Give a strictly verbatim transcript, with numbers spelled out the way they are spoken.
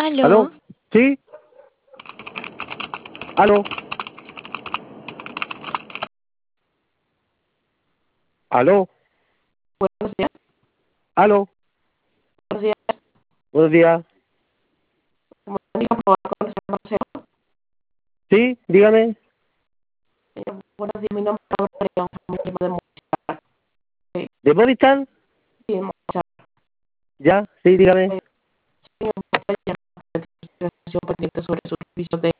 ¿Aló? ¿Aló? ¿Sí? ¿Aló? ¿Aló? Buenos días. ¿Aló? Buenos días. Buenos días. Mónica, por favor, con el señor Marcelo. ¿Sí? Dígame. Eh, buenos días, mi nombre es Aurora León, me llamo de Movistar. Eh, ¿De Movistar? sí, de Movistar. ¿Ya? Sí, dígame. Eh, señor, me está llamando de registración pendiente sobre su servicio de